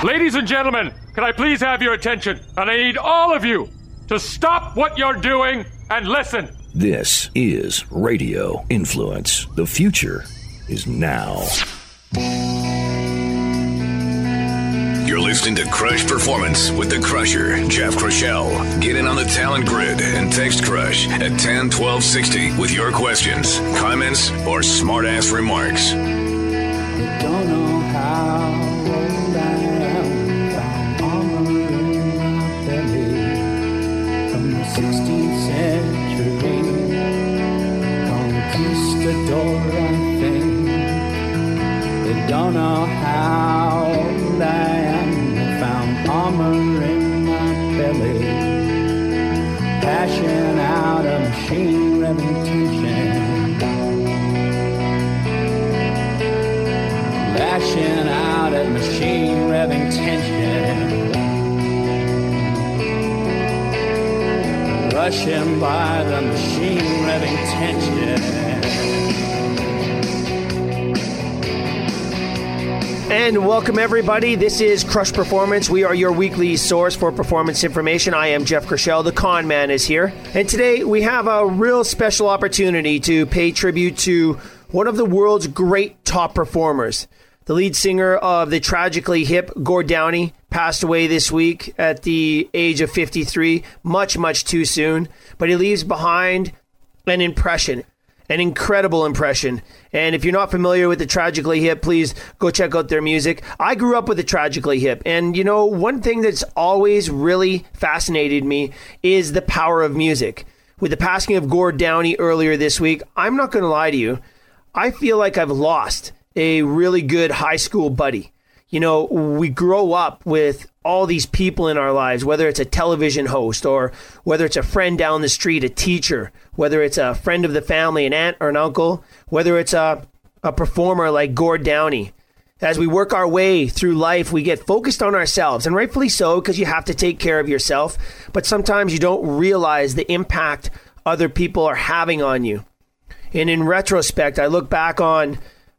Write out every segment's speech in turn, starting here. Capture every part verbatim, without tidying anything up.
Ladies and gentlemen, can I please have your attention? And I need all of you to stop what you're doing and listen. This is Radio Influence. The future is now. You're listening to Crush Performance with the Crusher, Jeff Crushell. Get in on the talent grid and text Crush at ten twelve sixty with your questions, comments, or smart-ass remarks. I don't know how old I am. I'm armor in my belly from the sixteenth century. Conquistador, I think. I don't know how old I am. I found armor in my belly. Passion out of machine revving tension. Lashing out at machine revving tension. Rushing by the machine revving tension. And welcome everybody. This is Crush Performance. We are your weekly source for performance information. I am Jeff Crushell. The Con Man is here. And today we have a real special opportunity to pay tribute to one of the world's great top performers. The lead singer of the Tragically Hip, Gord Downie, passed away this week at the age of fifty-three. Much, much too soon. But he leaves behind an impression. An incredible impression. And if you're not familiar with the Tragically Hip, please go check out their music. I grew up with the Tragically Hip. And, you know, one thing that's always really fascinated me is the power of music. With the passing of Gord Downie earlier this week, I'm not going to lie to you. I feel like I've lost a really good high school buddy. You know, we grow up with all these people in our lives, whether it's a television host or whether it's a friend down the street, a teacher, whether it's a friend of the family, an aunt or an uncle, whether it's a, a performer like Gord Downie. As we work our way through life, we get focused on ourselves, and rightfully so, because you have to take care of yourself. But sometimes you don't realize the impact other people are having on you. And in retrospect, I look back on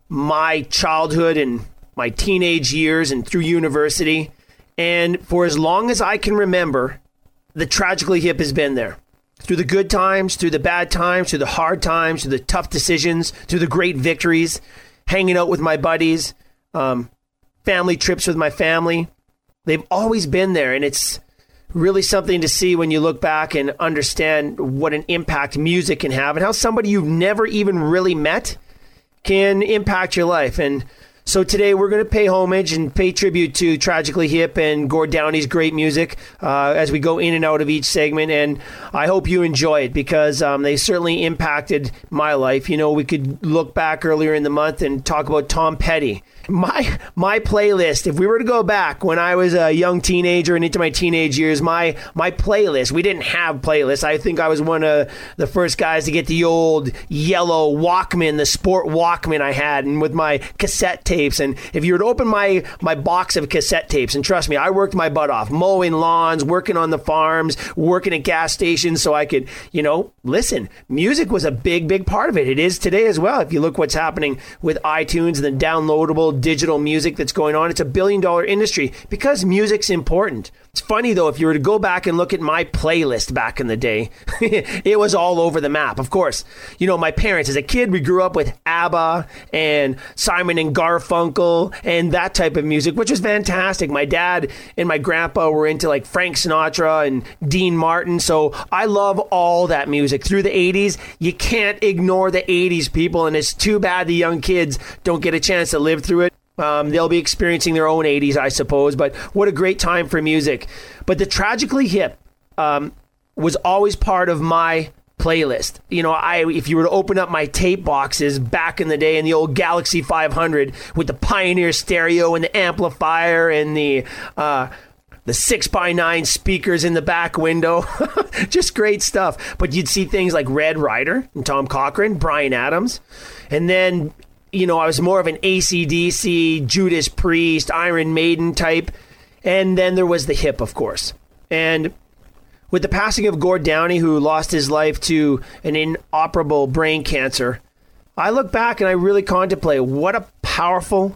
my childhood and my teenage years and through university. And for as long as I can remember, the Tragically Hip has been there. Through the good times, through the bad times, through the hard times, through the tough decisions, through the great victories, hanging out with my buddies, um, family trips with my family. They've always been there. And it's really something to see when you look back and understand what an impact music can have and how somebody you've never even really met can impact your life. And so today we're going to pay homage and pay tribute to Tragically Hip and Gord Downie's great music uh, as we go in and out of each segment. And I hope you enjoy it because um, they certainly impacted my life. You know, we could look back earlier in the month and talk about Tom Petty. My my playlist, if we were to go back when I was a young teenager and into my teenage years, my my playlist, we didn't have playlists. I think I was one of the first guys to get the old yellow Walkman, the sport Walkman I had, and with my cassette tapes. And if you were to open my, my box of cassette tapes, and trust me, I worked my butt off, mowing lawns, working on the farms, working at gas stations so I could, you know, listen. Music was a big, big part of it. It is today as well. If you look what's happening with iTunes and the downloadable digital music that's going on, it's a billion dollar industry because music's important. It's funny though, if you were to go back and look at my playlist back in the day, it was all over the map. Of course, you know, my parents, as a kid, we grew up with ABBA and Simon and Garfunkel and that type of music, which was fantastic. My dad and my grandpa were into like Frank Sinatra and Dean Martin. So I love all that music through the eighties. You can't ignore the eighties, people. And it's too bad the young kids don't get a chance to live through it. Um, they'll be experiencing their own eighties, I suppose, but what a great time for music. But the Tragically Hip um, was always part of my playlist. You know, I if you were to open up my tape boxes back in the day in the old Galaxy five hundred with the Pioneer stereo and the amplifier and the uh, the six by nine speakers in the back window, just great stuff. But you'd see things like Red Ryder and Tom Cochrane, Bryan Adams, and then, you know, I was more of an A C D C, Judas Priest, Iron Maiden type. And then there was the hip, of course. And with the passing of Gord Downie, who lost his life to an inoperable brain cancer, I look back and I really contemplate what a powerful,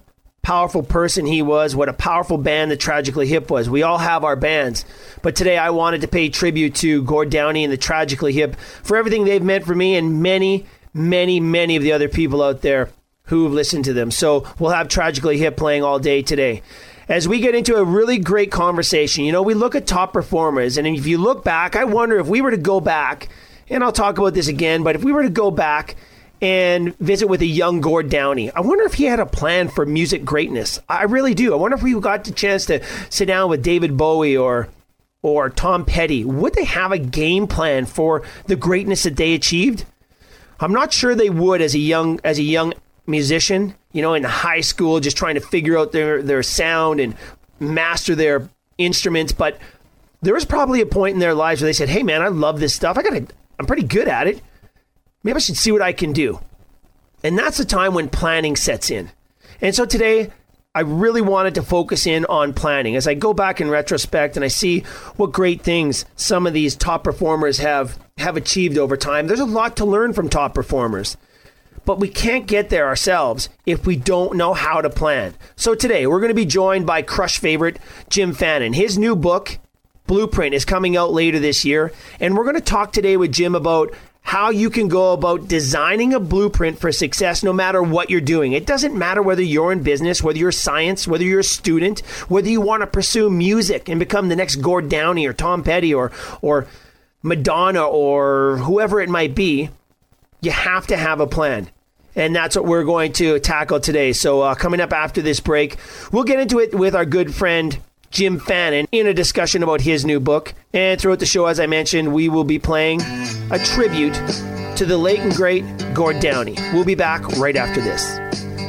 powerful person he was, what a powerful band the Tragically Hip was. We all have our bands. But today I wanted to pay tribute to Gord Downie and the Tragically Hip for everything they've meant for me and many, many, many of the other people out there who have listened to them. So we'll have Tragically Hip playing all day today. As we get into a really great conversation, you know, we look at top performers, and if you look back, I wonder if we were to go back, and I'll talk about this again, but if we were to go back and visit with a young Gord Downie, I wonder if he had a plan for music greatness. I really do. I wonder if we got the chance to sit down with David Bowie or or Tom Petty. Would they have a game plan for the greatness that they achieved? I'm not sure they would as a young as a young musician, you know, in high school, just trying to figure out their, their sound and master their instruments. But there was probably a point in their lives where they said, hey man, I love this stuff. I gotta, I'm pretty good at it. Maybe I should see what I can do. And that's the time when planning sets in. And so today, I really wanted to focus in on planning. As I go back in retrospect and I see what great things some of these top performers have, have achieved over time, there's a lot to learn from top performers. But we can't get there ourselves if we don't know how to plan. So today, we're going to be joined by Crush favorite Jim Fannin. His new book, Blueprint, is coming out later this year. And we're going to talk today with Jim about how you can go about designing a blueprint for success no matter what you're doing. It doesn't matter whether you're in business, whether you're science, whether you're a student, whether you want to pursue music and become the next Gord Downie or Tom Petty or, or Madonna or whoever it might be. You have to have a plan. And that's what we're going to tackle today. So uh, coming up after this break, we'll get into it with our good friend Jim Fannin in a discussion about his new book. And throughout the show, as I mentioned, we will be playing a tribute to the late and great Gord Downie. We'll be back right after this.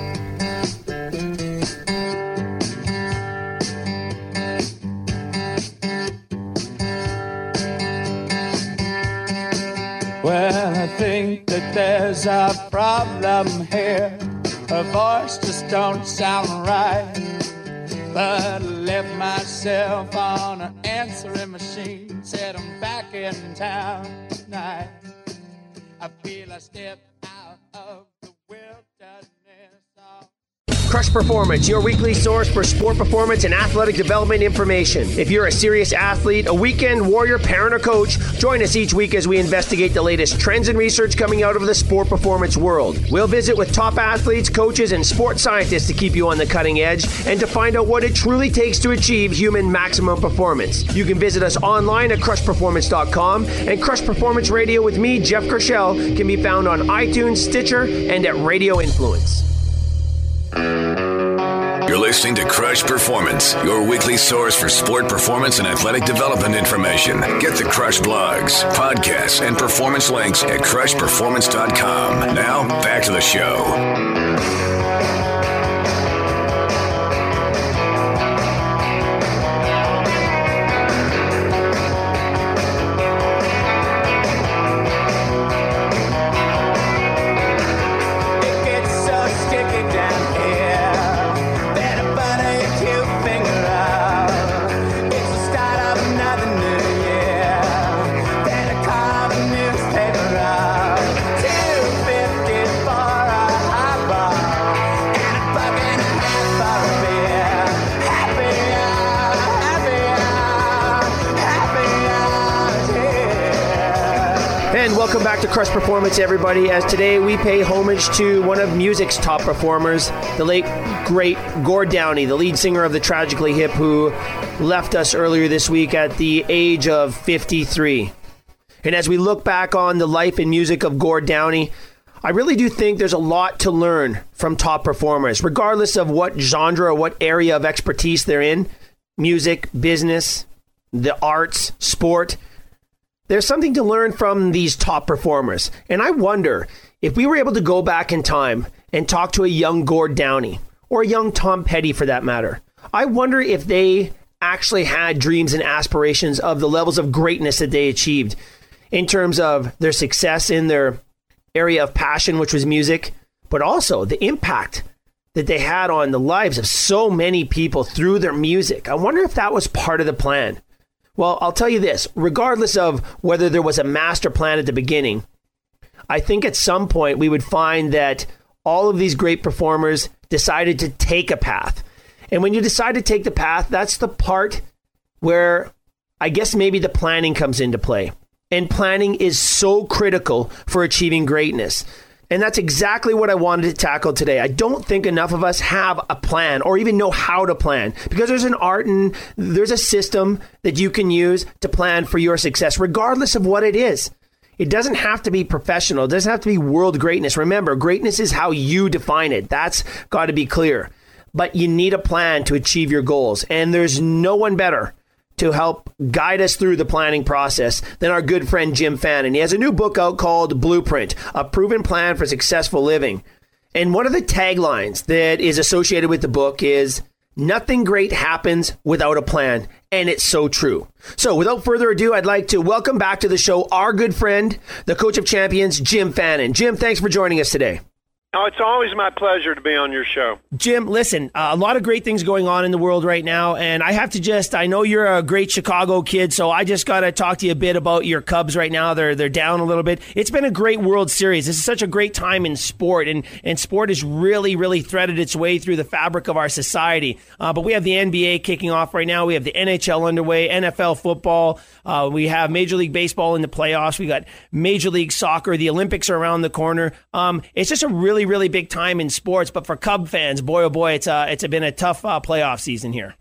Well, I think that there's a problem here. Her voice just don't sound right. But I left myself on an answering machine. Said I'm back in town tonight. I feel I stepped out of the wilderness. Crush Performance, your weekly source for sport performance and athletic development information. If you're a serious athlete, a weekend warrior, parent, or coach, join us each week as we investigate the latest trends and research coming out of the sport performance world. We'll visit with top athletes, coaches, and sports scientists to keep you on the cutting edge and to find out what it truly takes to achieve human maximum performance. You can visit us online at crush performance dot com, and Crush Performance Radio with me, Jeff Kershell, can be found on iTunes, Stitcher, and at Radio Influence. You're listening to Crush Performance, your weekly source for sport performance and athletic development information. Get the Crush blogs, podcasts, and performance links at crush performance dot com. Now, back to the show. Welcome back to Crush Performance, everybody, as today we pay homage to one of music's top performers, the late, great Gord Downie, the lead singer of the Tragically Hip, who left us earlier this week at the age of fifty-three. And as we look back on the life and music of Gord Downie, I really do think there's a lot to learn from top performers, regardless of what genre or what area of expertise they're in, music, business, the arts, sport. There's something to learn from these top performers. And I wonder if we were able to go back in time and talk to a young Gord Downie, or a young Tom Petty for that matter. I wonder if they actually had dreams and aspirations of the levels of greatness that they achieved in terms of their success in their area of passion, which was music, but also the impact that they had on the lives of so many people through their music. I wonder if that was part of the plan. Well, I'll tell you this, regardless of whether there was a master plan at the beginning, I think at some point we would find that all of these great performers decided to take a path. And when you decide to take the path, that's the part where I guess maybe the planning comes into play. And planning is so critical for achieving greatness. And that's exactly what I wanted to tackle today. I don't think enough of us have a plan or even know how to plan, because there's an art and there's a system that you can use to plan for your success, regardless of what it is. It doesn't have to be professional. It doesn't have to be world greatness. Remember, greatness is how you define it. That's got to be clear. But you need a plan to achieve your goals. And there's no one better to help guide us through the planning process than our good friend Jim Fannin. He has a new book out called Blueprint, A Proven Plan for Successful Living. And one of the taglines that is associated with the book is, nothing great happens without a plan. And it's so true. So without further ado, I'd like to welcome back to the show our good friend, the coach of champions, Jim Fannin. Jim, thanks for joining us today. Oh, it's always my pleasure to be on your show. Jim, listen, uh, a lot of great things going on in the world right now, and I have to just, I know you're a great Chicago kid, so I just got to talk to you a bit about your Cubs right now. They're they're down a little bit. It's been a great World Series. This is such a great time in sport, and, and sport has really, really threaded its way through the fabric of our society. Uh, but we have the N B A kicking off right now. We have the N H L underway, N F L football. Uh, we have Major League Baseball in the playoffs. We got Major League Soccer. The Olympics are around the corner. Um, it's just a really, really big time in sports. But for Cub fans, boy, oh boy, it's uh, it's been a tough uh, playoff season here.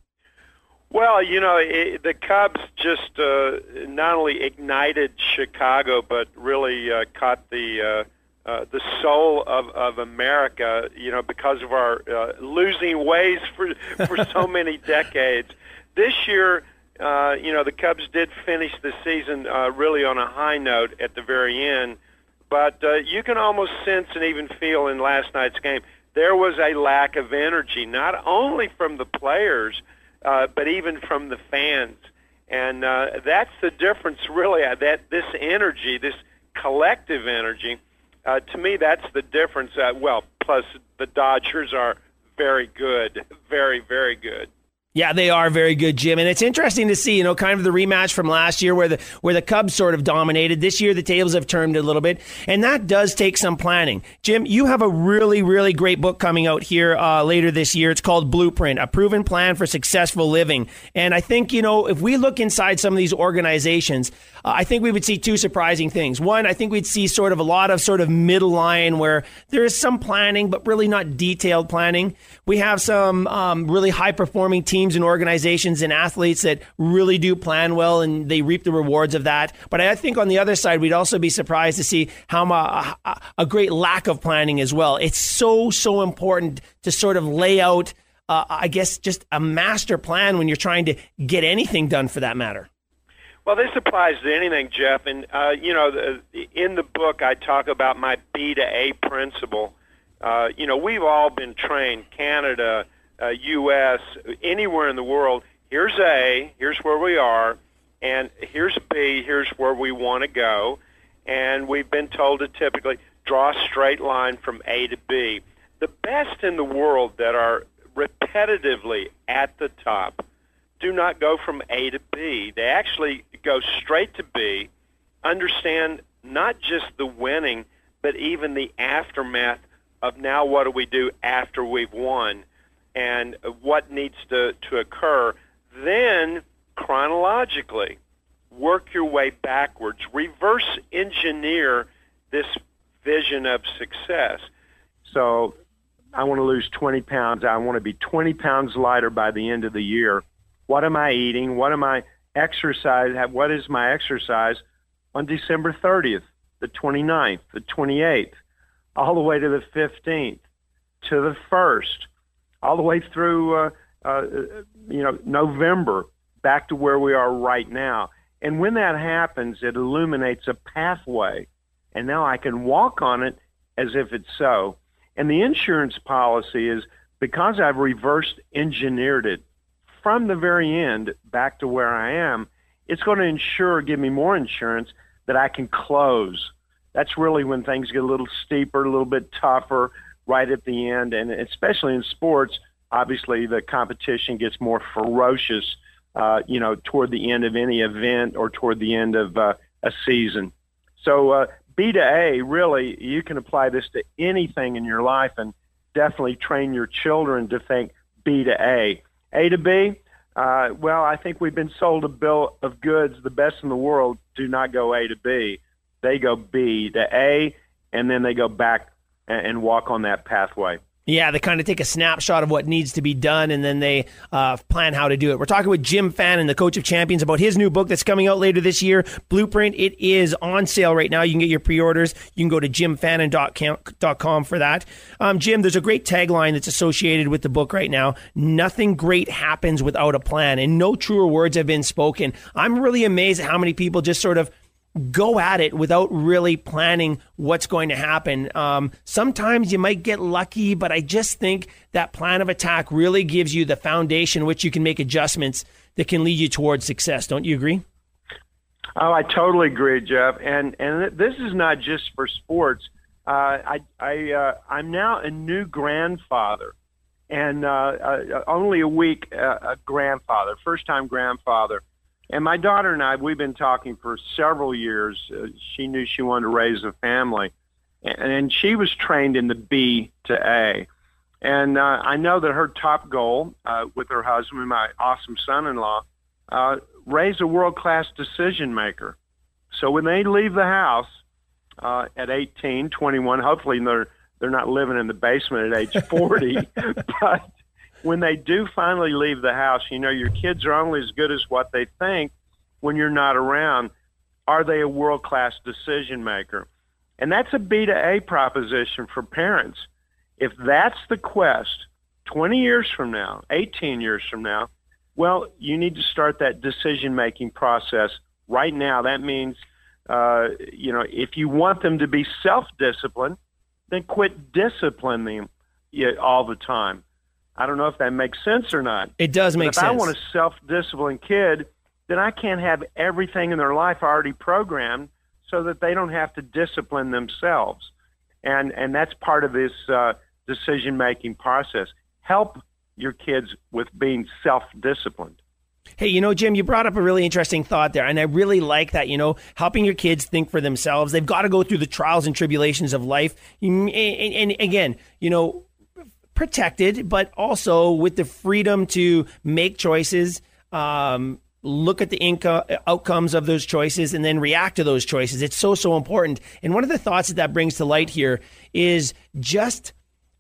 Well, you know, it, the Cubs just uh, not only ignited Chicago, but really uh, caught the uh, uh, the soul of, of America, you know, because of our uh, losing ways for for so many decades. This year, uh, you know, the Cubs did finish the season uh, really on a high note at the very end. But uh, you can almost sense and even feel in last night's game, there was a lack of energy, not only from the players, uh, but even from the fans. And uh, that's the difference, really, uh, that this energy, this collective energy, uh, to me, that's the difference. Uh, well, plus the Dodgers are very good, very, very good. Yeah, they are very good, Jim. And it's interesting to see, you know, kind of the rematch from last year where the where the Cubs sort of dominated. This year, the tables have turned a little bit, and that does take some planning. Jim, you have a really, really great book coming out here uh, later this year. It's called Blueprint, A Proven Plan for Successful Living. And I think, you know, if we look inside some of these organizations, uh, I think we would see two surprising things. One, I think we'd see sort of a lot of sort of middle line where there is some planning, but really not detailed planning. We have some um, really high-performing teams and organizations and athletes that really do plan well, and they reap the rewards of that. But I think on the other side, we'd also be surprised to see how a, a, a great lack of planning as well. It's so, so important to sort of lay out, uh, I guess, just a master plan when you're trying to get anything done for that matter. Well, this applies to anything, Jeff. And, uh, you know, the, in the book, I talk about my B to A principle. Uh, you know, we've all been trained, Canada, uh, U S, anywhere in the world. Here's A, here's where we are, and here's B, here's where we want to go. And we've been told to typically draw a straight line from A to B. The best in the world that are repetitively at the top do not go from A to B. They actually go straight to B, understand not just the winning, but even the aftermath of now what do we do after we've won and what needs to, to occur. Then, chronologically, work your way backwards. Reverse engineer this vision of success. So I want to lose twenty pounds. I want to be twenty pounds lighter by the end of the year. What am I eating? What am I exercise? What is my exercise on December thirtieth, the twenty-ninth, the twenty-eighth? All the way to the fifteenth, to the first, all the way through, uh, uh, you know, November, back to where we are right now. And when that happens, it illuminates a pathway, and now I can walk on it as if it's so. And the insurance policy is, because I've reversed engineered it from the very end back to where I am, it's going to ensure, give me more insurance that I can close. That's really when things get a little steeper, a little bit tougher right at the end. And especially in sports, obviously the competition gets more ferocious, uh, you know, toward the end of any event or toward the end of uh, a season. So uh, B to A, really, you can apply this to anything in your life and definitely train your children to think B to A. A to B, uh, well, I think we've been sold a bill of goods, the best in the world do not go A to B. They go B to A, and then they go back and walk on that pathway. Yeah, they kind of take a snapshot of what needs to be done, and then they uh, plan how to do it. We're talking with Jim Fannin, the coach of champions, about his new book that's coming out later this year, Blueprint. It is on sale right now. You can get your pre-orders. You can go to jim fannin dot com for that. Um, Jim, there's a great tagline that's associated with the book right now. Nothing great happens without a plan, and no truer words have been spoken. I'm really amazed at how many people just sort of go at it without really planning what's going to happen. Um, sometimes you might get lucky, but I just think that plan of attack really gives you the foundation which you can make adjustments that can lead you towards success. Don't you agree? Oh, I totally agree, Jeff. And and this is not just for sports. Uh, I I uh, I'm now a new grandfather, and uh, uh, only a week uh, a grandfather, first time grandfather. And my daughter and I, we've been talking for several years. Uh, she knew she wanted to raise a family, and, and she was trained in the B to A. And uh, I know that her top goal uh, with her husband, my awesome son-in-law, uh, raise a world-class decision maker. So when they leave the house uh, at eighteen, twenty-one, hopefully they're they're not living in the basement at age forty, but when they do finally leave the house, you know, your kids are only as good as what they think when you're not around. Are they a world-class decision maker? And that's a B to A proposition for parents. If that's the quest twenty years from now, eighteen years from now, well, you need to start that decision-making process right now. That means, uh, you know, if you want them to be self-disciplined, then quit disciplining them all the time. I don't know if that makes sense or not. It does make sense. If sense. I want a self-disciplined kid, then I can't have everything in their life already programmed so that they don't have to discipline themselves. And and that's part of this uh, decision-making process. Help your kids with being self-disciplined. Hey, you know, Jim, you brought up a really interesting thought there, and I really like that, you know, helping your kids think for themselves. They've got to go through the trials and tribulations of life. And, and, and again, you know, protected, but also with the freedom to make choices, um, look at the income, outcomes of those choices, and then react to those choices. It's so, so important. And one of the thoughts that that brings to light here is just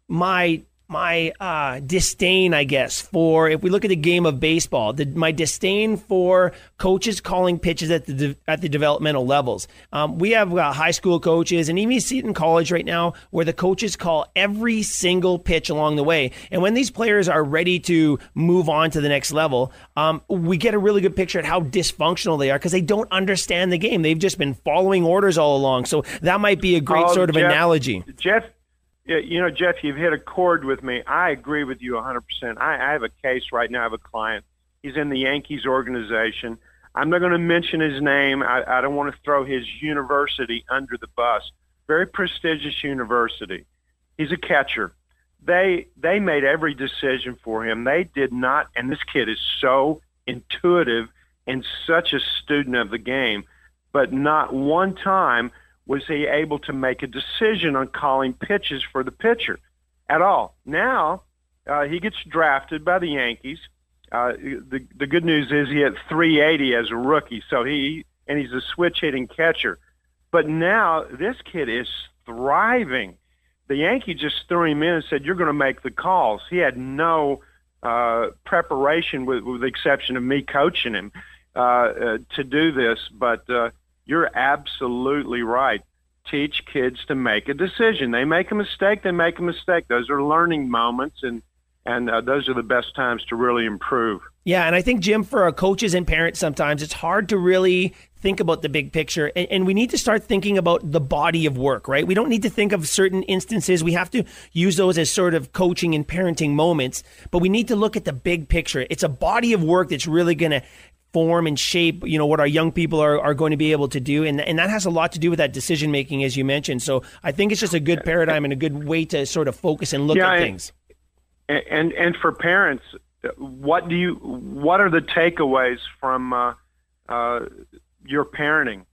my my uh, disdain, I guess, for, if we look at the game of baseball, the, my disdain for coaches calling pitches at the de- at the developmental levels. Um, we have uh, high school coaches, and even you see it in college right now, where the coaches call every single pitch along the way. And when these players are ready to move on to the next level, um, we get a really good picture at how dysfunctional they are because they don't understand the game. They've just been following orders all along. So that might be a great oh, sort of Jeff, analogy. Jeff, you know, Jeff, you've hit a chord with me. I agree with you one hundred percent. I, I have a case right now. I have a client. He's in the Yankees organization. I'm not going to mention his name. I, I don't want to throw his university under the bus. Very prestigious university. He's a catcher. They they made every decision for him. They did not, and this kid is so intuitive and such a student of the game, but not one time was he able to make a decision on calling pitches for the pitcher at all. Now, uh, he gets drafted by the Yankees. Uh, the, the good news is he had three eighty as a rookie, so he and he's a switch-hitting catcher. But now this kid is thriving. The Yankee just threw him in and said, you're going to make the calls. He had no uh, preparation, with, with the exception of me coaching him, uh, uh, to do this, but uh, you're absolutely right. Teach kids to make a decision. They make a mistake, they make a mistake. Those are learning moments, and and uh, those are the best times to really improve. Yeah, and I think, Jim, for our coaches and parents, sometimes it's hard to really think about the big picture, and, and we need to start thinking about the body of work, right? We don't need to think of certain instances. We have to use those as sort of coaching and parenting moments, but we need to look at the big picture. It's a body of work that's really going to form and shape, you know, what our young people are, are going to be able to do. And, and that has a lot to do with that decision making, as you mentioned. So I think it's just a good paradigm and a good way to sort of focus and look yeah, at things. And, and, and for parents, what do you, what are the takeaways from uh, uh, your parenting?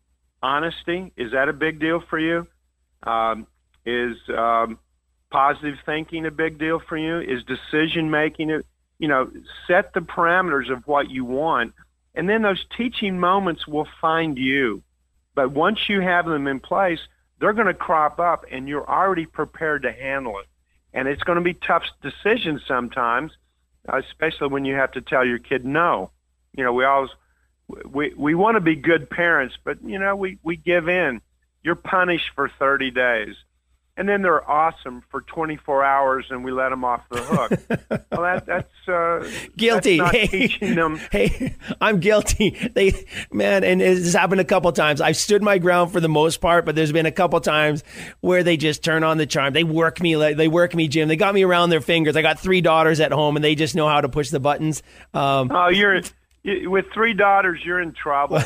honesty, is that a big deal for you? Um, is um, positive thinking a big deal for you? Is decision making it? You know, set the parameters of what you want, and then those teaching moments will find you. But once you have them in place, they're going to crop up, and you're already prepared to handle it. And it's going to be tough decisions sometimes, especially when you have to tell your kid no. You know, we always we we want to be good parents, but you know, we we give in. You're punished for thirty days. And then they're awesome for twenty-four hours, and we let them off the hook. Well, that, that's uh, guilty. That's not hey, teaching them. Hey, I'm guilty. They, man, and it's happened a couple times. I've stood my ground for the most part, but there's been a couple times where they just turn on the charm. They work me, like they work me, Jim. They got me around their fingers. I got three daughters at home, and they just know how to push the buttons. Um, oh, you're. With three daughters, you're in trouble.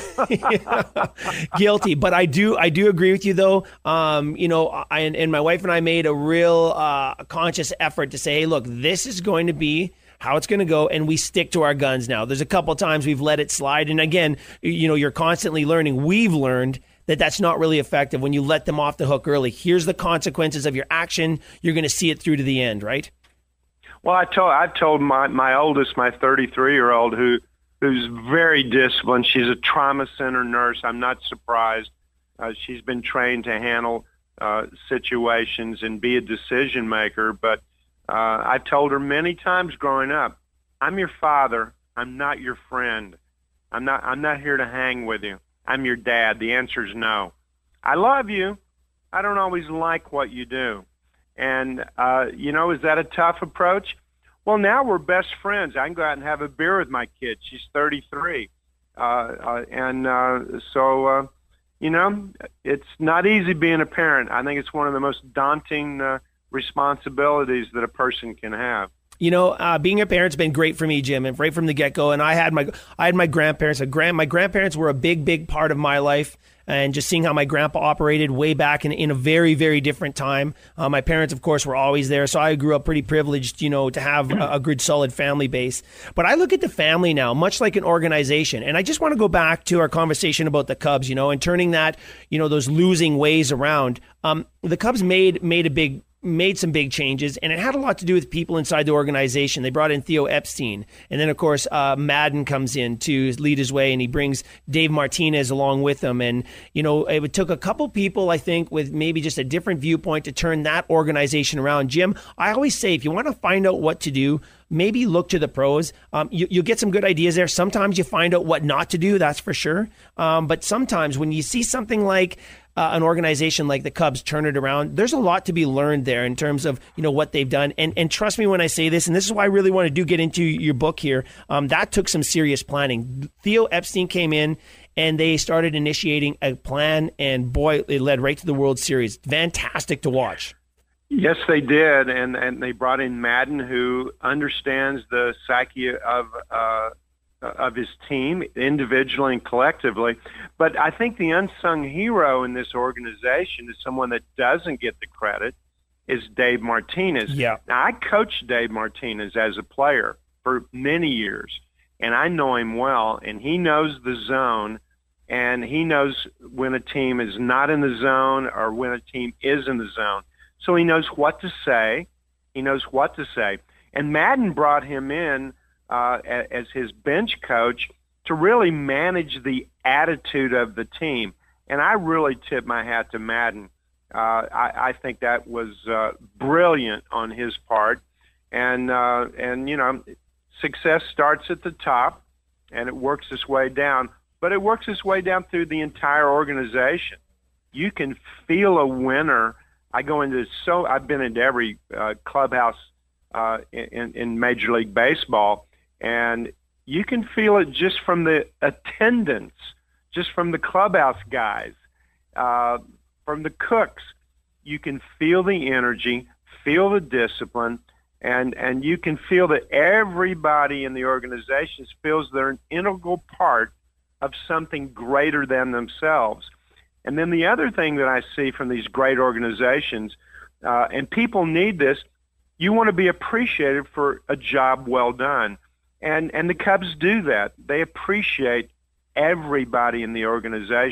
Guilty, but I do, I do agree with you though. Um, you know, I, and, and my wife and I made a real uh, conscious effort to say, hey, look, this is going to be how it's going to go, and we stick to our guns now. There's a couple times we've let it slide, and again, you know, you're constantly learning. We've learned that that's not really effective when you let them off the hook early. Here's the consequences of your action. You're going to see it through to the end, right? Well, I told I told my my oldest, my thirty-three year old, who. who's very disciplined. She's a trauma center nurse. I'm not surprised. Uh, she's been trained to handle uh, situations and be a decision maker. But uh, I told her many times growing up, I'm your father. I'm not your friend. I'm not, I'm not here to hang with you. I'm your dad. The answer is no. I love you. I don't always like what you do. And, uh, you know, is that a tough approach? Well, now we're best friends. I can go out and have a beer with my kid. She's thirty-three. Uh, uh, and uh, so, uh, you know, it's not easy being a parent. I think it's one of the most daunting uh, responsibilities that a person can have. You know, uh, being a parent's been great for me, Jim, and right from the get-go. And I had my I had my grandparents. A grand, my grandparents were a big, big part of my life. And just seeing how my grandpa operated way back in, in a very, very different time. Uh, my parents, of course, were always there. So I grew up pretty privileged, you know, to have a, a good, solid family base. But I look at the family now, much like an organization. And I just want to go back to our conversation about the Cubs, you know, and turning that, you know, those losing ways around. Um, the Cubs made made a big made some big changes, and it had a lot to do with people inside the organization. They brought in Theo Epstein, and then, of course, uh, Madden comes in to lead his way, and he brings Dave Martinez along with him. And, you know, it took a couple people, I think, with maybe just a different viewpoint to turn that organization around. Jim, I always say, if you want to find out what to do, maybe look to the pros. Um, you, you'll get some good ideas there. Sometimes you find out what not to do, that's for sure. Um, but sometimes when you see something like Uh, an organization like the Cubs turn it around, there's a lot to be learned there in terms of, you know, what they've done. And and trust me when I say this, and this is why I really want to do get into your book here, um, that took some serious planning. Theo Epstein came in and they started initiating a plan, and boy, it led right to the World Series. Fantastic to watch. Yes, they did, and, and they brought in Madden, who understands the psyche of uh, of his team individually and collectively. But I think the unsung hero in this organization is someone that doesn't get the credit, is Dave Martinez. Yeah. Now, I coached Dave Martinez as a player for many years, and I know him well, and he knows the zone, and he knows when a team is not in the zone or when a team is in the zone. So he knows what to say. He knows what to say. And Madden brought him in Uh, as his bench coach to really manage the attitude of the team. And I really tip my hat to Madden. Uh, I, I think that was uh, brilliant on his part. And, uh, and, you know, success starts at the top and it works its way down, but it works its way down through the entire organization. You can feel a winner. I go into so, I've been into every uh, clubhouse uh, in, in Major League Baseball, and you can feel it just from the attendance, just from the clubhouse guys, uh, from the cooks. You can feel the energy, feel the discipline, and, and you can feel that everybody in the organization feels they're an integral part of something greater than themselves. And then the other thing that I see from these great organizations, uh, and people need this, you want to be appreciated for a job well done. And and the Cubs do that. They appreciate everybody in the organization.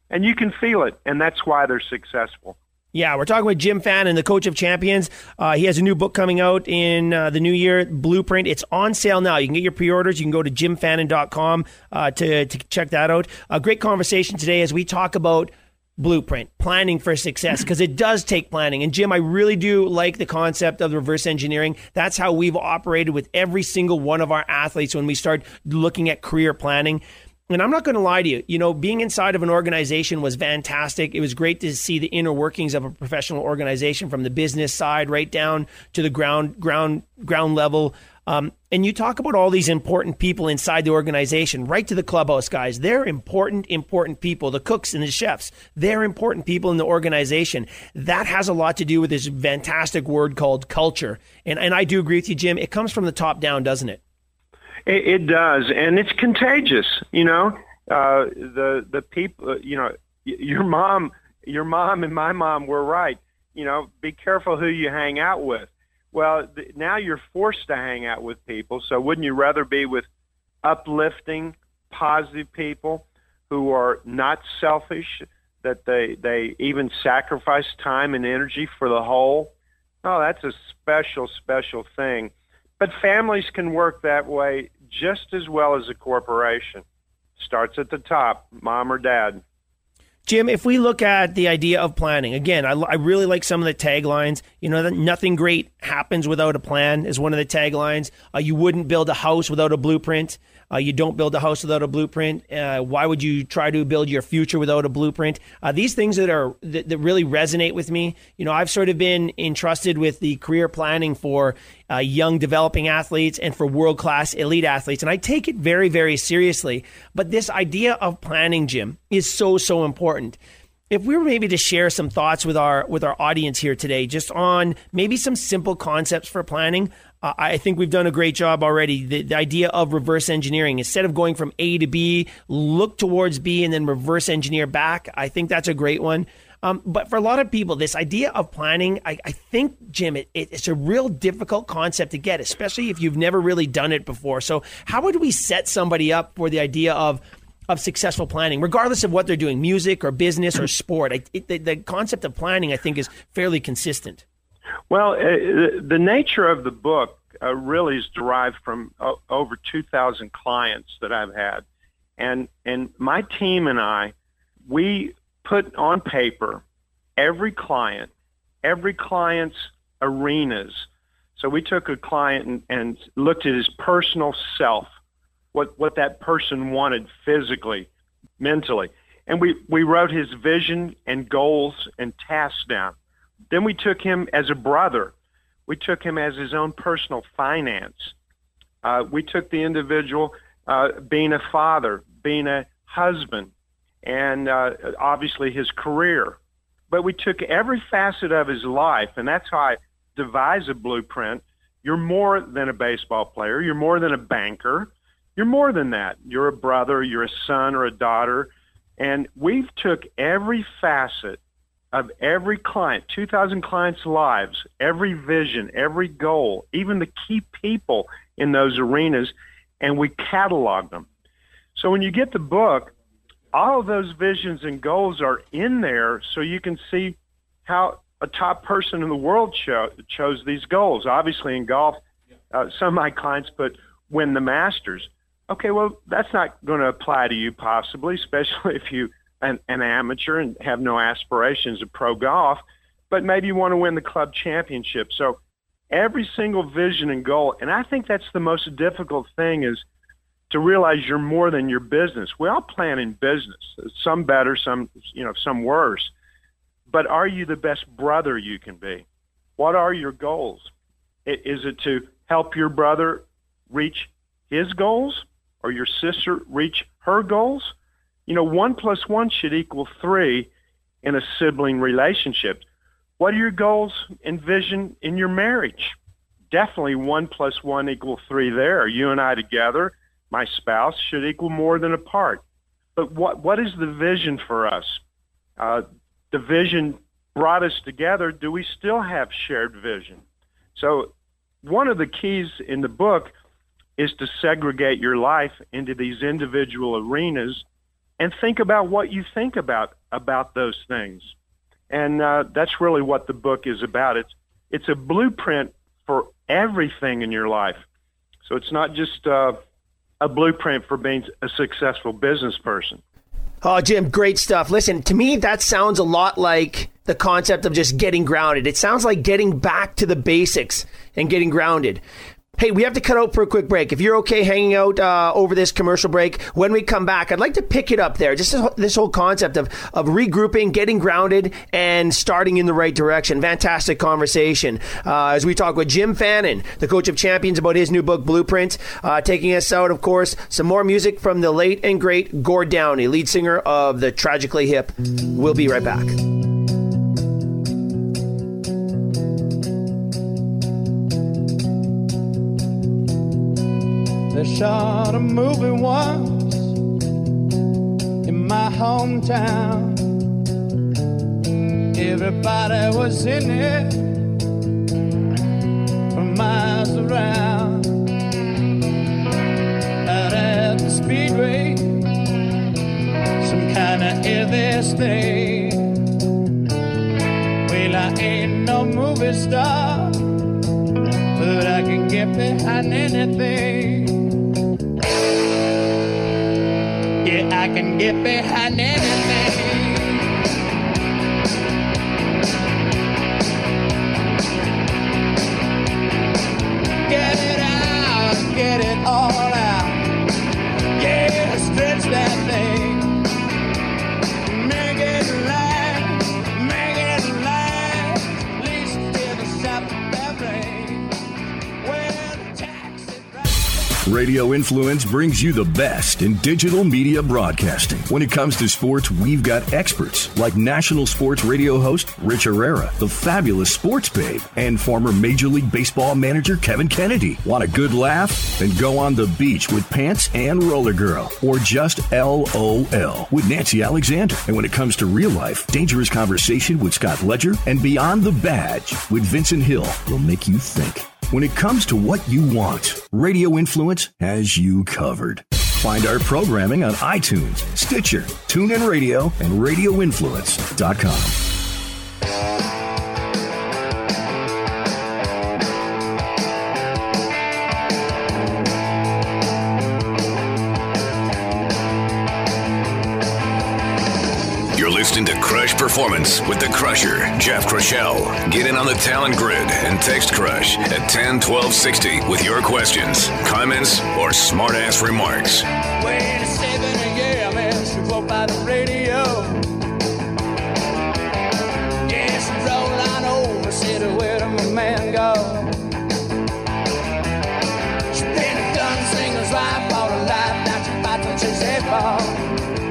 and you can feel it, and that's why they're successful. Yeah, we're talking with Jim Fannin, the coach of champions. Uh, he has a new book coming out in uh, the new year, Blueprint. It's on sale now. You can get your pre-orders. You can go to jim fannin dot com uh, to, to check that out. A great conversation today as we talk about Blueprint, planning for success, because it does take planning. And Jim, I really do like the concept of reverse engineering. That's how we've operated with every single one of our athletes when we start looking at career planning. And I'm not going to lie to you, you know, being inside of an organization was fantastic. It was great to see the inner workings of a professional organization from the business side right down to the ground ground ground level. Um, and you talk about all these important people inside the organization, right to the clubhouse guys. They're important, important people. The cooks and the chefs, they're important people in the organization. That has a lot to do with this fantastic word called culture. And, and I do agree with you, Jim. It comes from the top down, doesn't it? It, it does, and it's contagious. You know, uh, the the people. You know, your mom, your mom, and my mom were right. You know, be careful who you hang out with. Well, th- now you're forced to hang out with people. So, wouldn't you rather be with uplifting, positive people who are not selfish? That they they even sacrifice time and energy for the whole. Oh, that's a special, special thing. But families can work that way just as well as a corporation. Starts at the top, mom or dad. Jim, if we look at the idea of planning, again, I, I really like some of the taglines. You know, nothing great happens without a plan is one of the taglines. Uh, you wouldn't build a house without a blueprint. Uh, you don't build a house without a blueprint. Uh, why would you try to build your future without a blueprint? Uh, these things that are that, that really resonate with me. You know, I've sort of been entrusted with the career planning for uh, young developing athletes and for world-class elite athletes, and I take it very, very seriously. But this idea of planning, Jim, is so, so important. If we were maybe to share some thoughts with our with our audience here today, just on maybe some simple concepts for planning, uh, I think we've done a great job already. The, the idea of reverse engineering, instead of going from A to B, look towards B and then reverse engineer back. I think that's a great one. Um, but for a lot of people, this idea of planning, I, I think, Jim, it, it, it's a real difficult concept to get, especially if you've never really done it before. So how would we set somebody up for the idea of of successful planning, regardless of what they're doing, music or business or sport? I, it, the, the concept of planning, I think, is fairly consistent. Well, uh, the nature of the book uh, really is derived from uh, over two thousand clients that I've had. And, and my team and I, we put on paper every client, every client's arenas. So we took a client and, and looked at his personal self, what what that person wanted physically, mentally. And we, we wrote his vision and goals and tasks down. Then we took him as a brother. We took him as his own personal finance. Uh, we took the individual uh, being a father, being a husband, and uh, obviously his career. But we took every facet of his life, and that's how I devise a blueprint. You're more than a baseball player. You're more than a banker. You're more than that. You're a brother, you're a son or a daughter. And we've took every facet of every client, two thousand clients' lives, every vision, every goal, even the key people in those arenas, and we cataloged them. So when you get the book, all of those visions and goals are in there so you can see how a top person in the world cho- chose these goals. Obviously in golf, uh, some of my clients put win the Masters. Okay, well, that's not going to apply to you possibly, especially if you an, an amateur and have no aspirations of pro golf, but maybe you want to win the club championship. So every single vision and goal, and I think that's the most difficult thing, is to realize you're more than your business. We all plan in business, some better, some, you know, some worse. But are you the best brother you can be? What are your goals? Is it to help your brother reach his goals, or your sister reach her goals? You know, one plus one should equal three in a sibling relationship. What are your goals and vision in your marriage? Definitely one plus one equal three there. You and I together, my spouse, should equal more than apart. But what what is the vision for us? Uh, the vision brought us together. Do we still have shared vision? So one of the keys in the book is to segregate your life into these individual arenas and think about what you think about about those things. And uh, that's really what the book is about. It's it's a blueprint for everything in your life. So it's not just uh, a blueprint for being a successful business person. Oh, Jim, great stuff. Listen, to me, that sounds a lot like the concept of just getting grounded. It sounds like getting back to the basics and getting grounded. Hey, we have to cut out for a quick break. If you're okay hanging out uh, over this commercial break, when we come back, I'd like to pick it up there. Just this, this whole concept of, of regrouping, getting grounded, and starting in the right direction. Fantastic conversation. Uh, as we talk with Jim Fannin, the coach of champions, about his new book, Blueprint. Uh, taking us out, of course, some more music from the late and great Gord Downie, lead singer of the Tragically Hip. We'll be right back. They shot a movie once in my hometown. Everybody was in it for miles around. Out at the speedway, some kind of heavy thing. Well, I ain't no movie star, but I can get behind anything. Yeah, I can get behind anything. Get it out, get it all out. Yeah, stretch that thing. Make it last, make it last. At least till the south of that rain. Well, the taxi driver. Radio Influence brings you the best in digital media broadcasting. When it comes to sports, we've got experts like national sports radio host Rich Herrera, the fabulous sports babe, and former Major League Baseball manager Kevin Kennedy. Want a good laugh? Then go on the beach with Pants and Roller Girl, or just L O L with Nancy Alexander. And when it comes to real life, dangerous conversation with Scott Ledger and Beyond the Badge with Vincent Hill will make you think. When it comes to what you want, Radio Influence has you covered. Find our programming on iTunes, Stitcher, TuneIn Radio, and radio influence dot com. Listening to Crush Performance with the Crusher, Jeff Crushell. Get in on the talent grid and text Crush at ten twelve sixty with your questions, comments, or smart-ass remarks. twenty-seven a year, man, she wrote by the radio. Yes, roll on over, said, where did my man go? She's been a gunsinger's wife all her life, now she fights on Tuesday ball.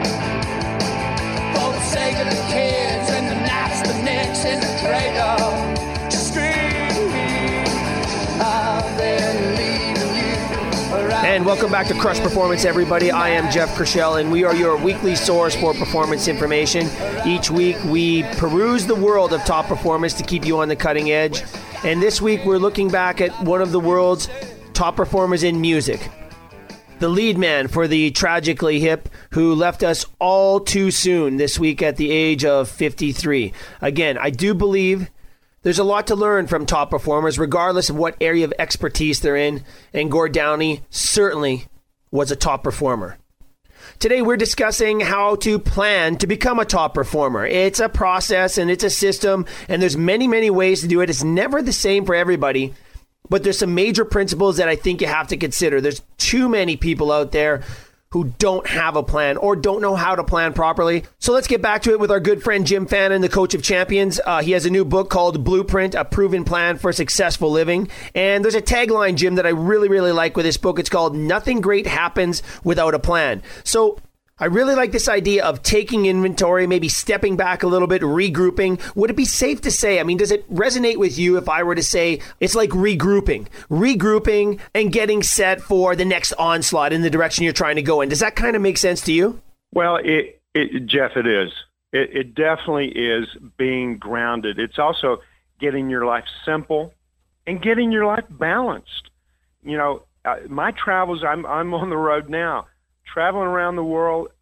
Sake of the kids and the knives, the necks, and the cradle. Just scream, I've been leaving you. And welcome back to Crush Performance, everybody. I am Jeff Crushell, and we are your weekly source for performance information. Each week, we peruse the world of top performance to keep you on the cutting edge. And this week, we're looking back at one of the world's top performers in music. The lead man for the Tragically Hip, who left us all too soon this week at the age of fifty-three. Again, I do believe there's a lot to learn from top performers, regardless of what area of expertise they're in, and Gord Downie certainly was a top performer. Today, we're discussing how to plan to become a top performer. It's a process, and it's a system, and there's many, many ways to do it. It's never the same for everybody. But there's some major principles that I think you have to consider. There's too many people out there who don't have a plan or don't know how to plan properly. So let's get back to it with our good friend Jim Fannin, the coach of champions. Uh, he has a new book called Blueprint, A Proven Plan for Successful Living. And there's a tagline, Jim, that I really, really like with this book. It's called Nothing Great Happens Without a Plan. So I really like this idea of taking inventory, maybe stepping back a little bit, regrouping. Would it be safe to say, I mean, does it resonate with you if I were to say it's like regrouping, regrouping and getting set for the next onslaught in the direction you're trying to go in? Does that kind of make sense to you? Well, it, it Jeff, it is. It, it definitely is being grounded. It's also getting your life simple and getting your life balanced. You know, uh, my travels, I'm I'm on the road now. Traveling around the world,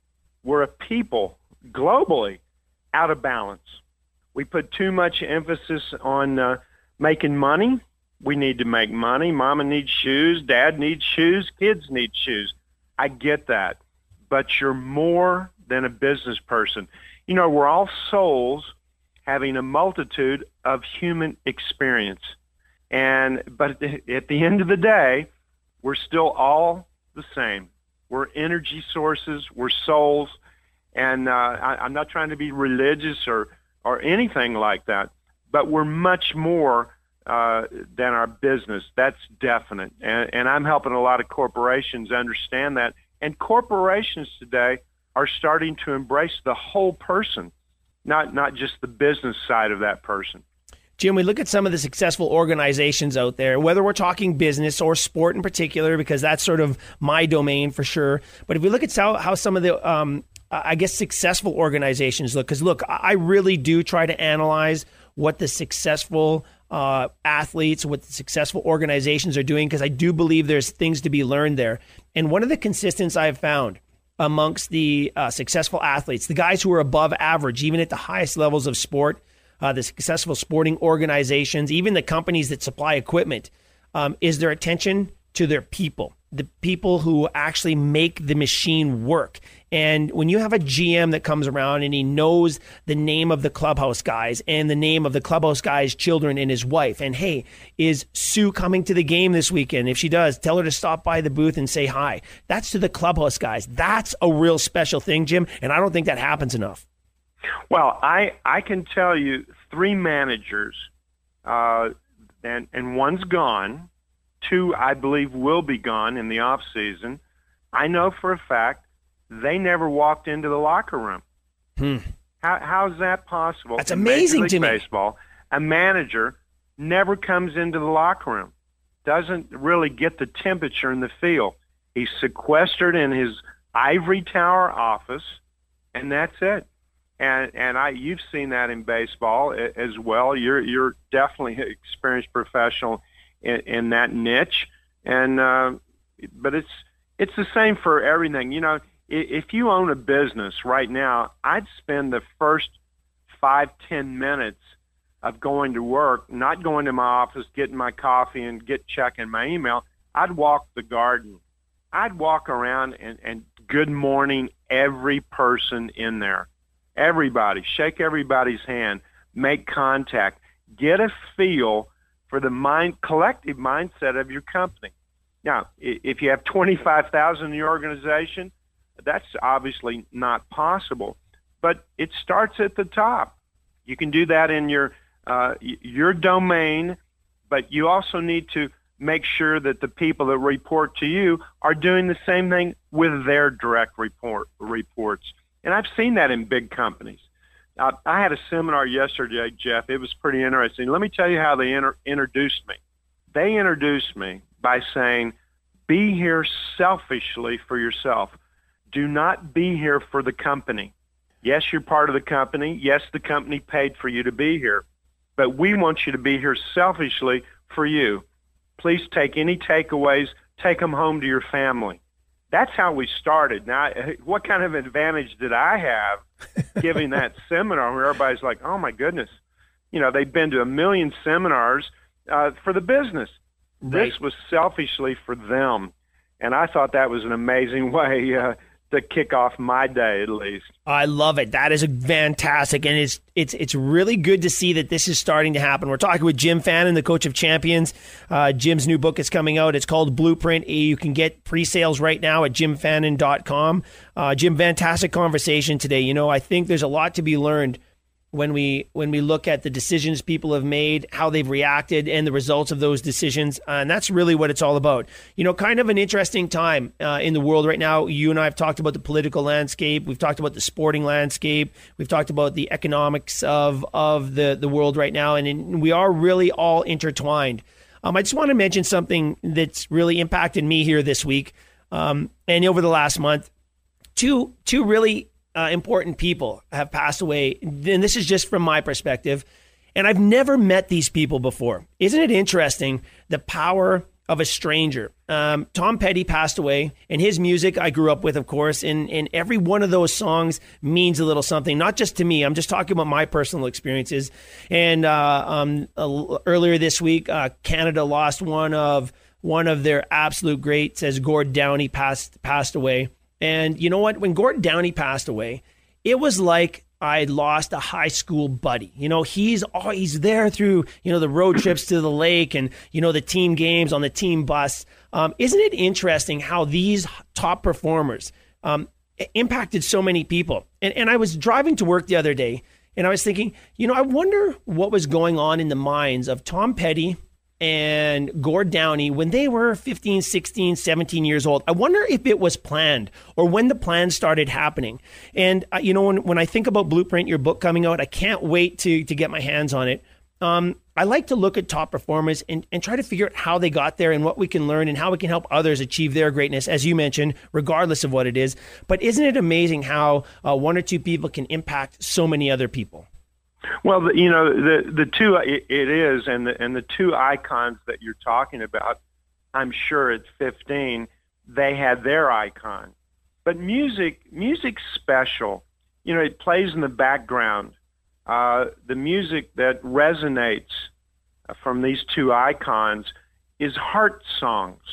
we're a people globally out of balance. We put too much emphasis on uh, making money. We need to make money. Mama needs shoes. Dad needs shoes. Kids need shoes. I get that. But you're more than a business person. You know, we're all souls having a multitude of human experience. And but at the end of the day, we're still all the same. We're energy sources. We're souls. And uh, I, I'm not trying to be religious or, or anything like that, but we're much more uh, than our business. That's definite. And, and I'm helping a lot of corporations understand that. And corporations today are starting to embrace the whole person, not not just the business side of that person. Jim, we look at some of the successful organizations out there, whether we're talking business or sport in particular, because that's sort of my domain for sure. But if we look at how, how some of the, um, I guess, successful organizations look, because look, I really do try to analyze what the successful uh, athletes, what the successful organizations are doing, because I do believe there's things to be learned there. And one of the consistents I've found amongst the uh, successful athletes, the guys who are above average, even at the highest levels of sport, uh, the successful sporting organizations, even the companies that supply equipment, um, is their attention to their people, the people who actually make the machine work. And when you have a G M that comes around and he knows the name of the clubhouse guys and the name of the clubhouse guys' children and his wife, and hey, is Sue coming to the game this weekend? If she does, tell her to stop by the booth and say hi. That's to the clubhouse guys. That's a real special thing, Jim, and I don't think that happens enough. Well, I, I can tell you three managers, uh, and, and one's gone. Two, I believe, will be gone in the off season. I know for a fact they never walked into the locker room. Hmm. How how's that possible? That's amazing to me. Baseball, a manager never comes into the locker room, doesn't really get the temperature in the field. He's sequestered in his ivory tower office, and that's it. And and I you've seen that in baseball as well. You're you're definitely an experienced professional in, in that niche, and uh, but it's it's the same for everything. You know, if you own a business right now, I'd spend the first five ten minutes of going to work, not going to my office, getting my coffee and get checking my email. I'd walk the garden. I'd walk around and, and good morning every person in there. Everybody, shake everybody's hand, make contact, get a feel for the mind, collective mindset of your company. Now, if you have twenty-five thousand in your organization, that's obviously not possible, but it starts at the top. You can do that in your uh, your domain, but you also need to make sure that the people that report to you are doing the same thing with their direct report reports. And I've seen that in big companies. Uh, I had a seminar yesterday, Jeff. It was pretty interesting. Let me tell you how they inter- introduced me. They introduced me by saying, be here selfishly for yourself. Do not be here for the company. Yes, you're part of the company. Yes, the company paid for you to be here. But we want you to be here selfishly for you. Please take any takeaways, take them home to your family. That's how we started. Now, what kind of advantage did I have giving that seminar where everybody's like, oh, my goodness. You know, they've been to a million seminars uh, for the business. Right. This was selfishly for them. And I thought that was an amazing way uh, to kick off my day, at least. I love it. That is a fantastic, and it's it's it's really good to see that this is starting to happen. We're talking with Jim Fannin, the coach of champions. Uh, Jim's new book is coming out. It's called Blueprint. You can get pre-sales right now at jim fannin dot com. Uh, Jim, fantastic conversation today. You know, I think there's a lot to be learned when we when we look at the decisions people have made, how they've reacted, and the results of those decisions. Uh, and that's really what it's all about. You know, kind of an interesting time uh, in the world right now. You and I have talked about the political landscape. We've talked about the sporting landscape. We've talked about the economics of, of the, the world right now. And in, we are really all intertwined. Um, I just want to mention something that's really impacted me here this week um, and over the last month. Two, two really Uh, important people have passed away, and this is just from my perspective, and I've never met these people before. Isn't it interesting the power of a stranger. Um, Tom Petty passed away, and his music I grew up with, of course, and, and every one of those songs means a little something, not just to me. I'm just talking about my personal experiences. And uh, um, uh, earlier this week, uh, Canada lost one of one of their absolute greats as Gord Downie passed passed away. And you know what? When Gord Downie passed away, it was like I lost a high school buddy. You know, he's oh, he's there through, you know, the road trips to the lake and, you know, the team games on the team bus. Um, isn't it interesting how these top performers um, impacted so many people? And, and I was driving to work the other day, and I was thinking, you know, I wonder what was going on in the minds of Tom Petty and Gord Downie when they were fifteen, sixteen, seventeen years old. I wonder if it was planned or when the plans started happening. And, uh, you know, when, when I think about Blueprint, your book coming out, I can't wait to to get my hands on it. Um, I like to look at top performers and, and try to figure out how they got there and what we can learn and how we can help others achieve their greatness, as you mentioned, regardless of what it is. But isn't it amazing how uh, one or two people can impact so many other people? Well, the, you know, the the two it, it is, and the and the two icons that you're talking about, I'm sure at fifteen they had their icon. But music, music's special. You know, it plays in the background. Uh, the music that resonates from these two icons is heart songs,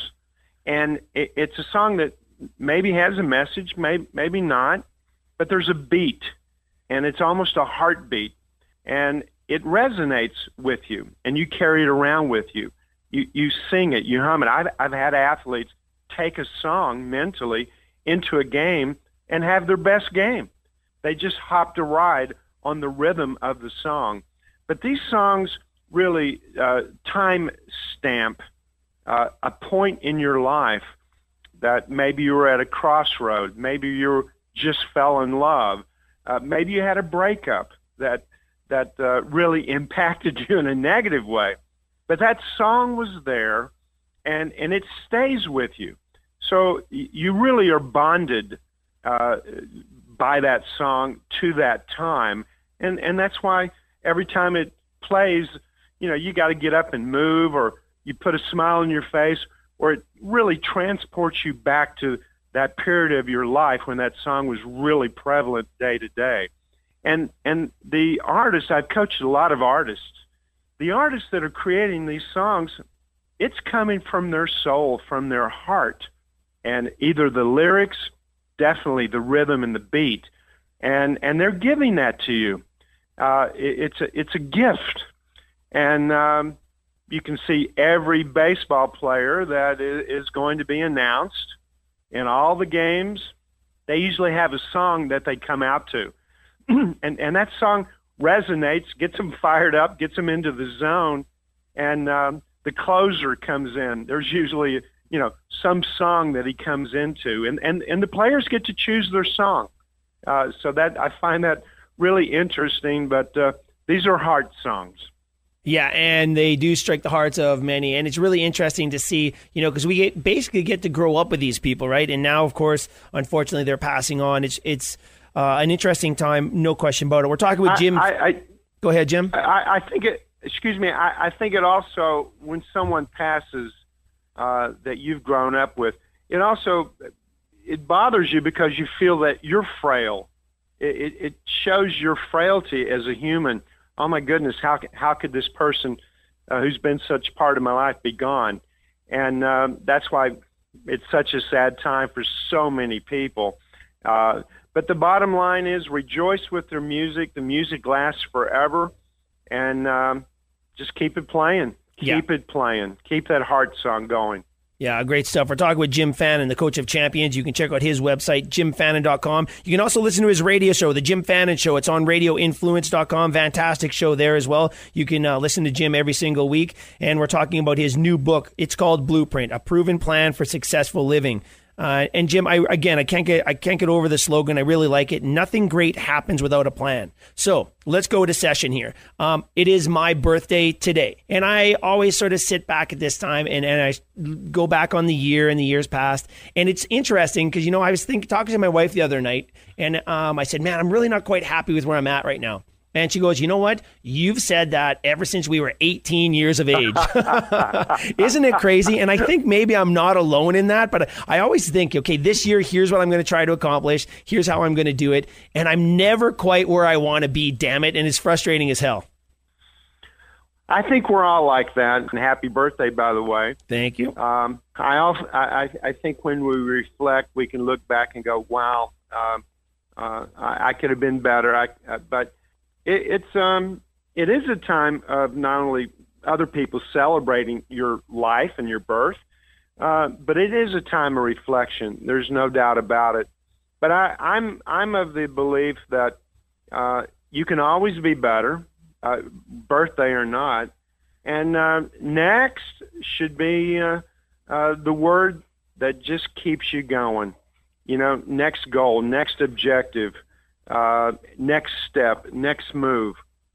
and it, it's a song that maybe has a message, maybe maybe not, but there's a beat, and it's almost a heartbeat. And it resonates with you, and you carry it around with you. You you sing it, you hum it. I've, I've had athletes take a song mentally into a game and have their best game. They just hopped a ride on the rhythm of the song. But these songs really uh, time stamp uh, a point in your life that maybe you were at a crossroad, maybe you just fell in love, uh, maybe you had a breakup that that uh, really impacted you in a negative way. But that song was there, and, and it stays with you. So you really are bonded uh, by that song to that time. And, and that's why every time it plays, you know, you got to get up and move, or you put a smile on your face, or it really transports you back to that period of your life when that song was really prevalent day to day. And and the artists, I've coached a lot of artists. The artists that are creating these songs, it's coming from their soul, from their heart. And either the lyrics, definitely the rhythm and the beat, and and they're giving that to you. Uh, it, it's a it's a gift. And um, you can see every baseball player that is going to be announced in all the games. They usually have a song that they come out to. And and that song resonates, gets them fired up, gets them into the zone, and um, the closer comes in. There's usually, you know, some song that he comes into, and, and, and the players get to choose their song. Uh, so that I find that really interesting, but uh, these are heart songs. Yeah, and they do strike the hearts of many, and it's really interesting to see, you know, because we get, basically get to grow up with these people, right? And now, of course, unfortunately, they're passing on. It's it's uh, an interesting time, no question about it. We're talking with Jim. I, I, Go ahead, Jim. I, I think it. Excuse me. I, I think it also, when someone passes uh, that you've grown up with, it also it bothers you because you feel that you're frail. It, it, it shows your frailty as a human. Oh my goodness, how how could this person uh, who's been such part of my life be gone? And um, that's why it's such a sad time for so many people. Uh, but the bottom line is, rejoice with their music. The music lasts forever, and um, just keep it playing. Keep yeah. it playing. Keep that heart song going. Yeah, great stuff. We're talking with Jim Fannin, the coach of champions. You can check out his website, jim fannin dot com. You can also listen to his radio show, The Jim Fannin Show. It's on radio influence dot com. Fantastic show there as well. You can uh, listen to Jim every single week. And we're talking about his new book. It's called Blueprint, A Proven Plan for Successful Living. Uh, and Jim, I, again, I can't get I can't get over the slogan. I really like it. Nothing great happens without a plan. So let's go to session here. Um, it is my birthday today, and I always sort of sit back at this time and, and I go back on the year and the years past. And it's interesting because, you know, I was thinking, talking to my wife the other night, and um, I said, man, I'm really not quite happy with where I'm at right now. And she goes, you know what? You've said that ever since we were eighteen years of age. Isn't it crazy? And I think maybe I'm not alone in that, but I always think, okay, this year, here's what I'm going to try to accomplish. Here's how I'm going to do it. And I'm never quite where I want to be, damn it. And it's frustrating as hell. I think we're all like that. And happy birthday, by the way. Thank you. Um, I, also, I, I think when we reflect, we can look back and go, wow, um, uh, I, I could have been better. I, uh, but it, it's um, it is a time of not only other people celebrating your life and your birth, uh, but it is a time of reflection. There's no doubt about it. But I, I'm I'm of the belief that uh, you can always be better. Uh, birthday or not. And uh, next should be uh, uh, the word that just keeps you going. You know, next goal, next objective, uh, next step, next move.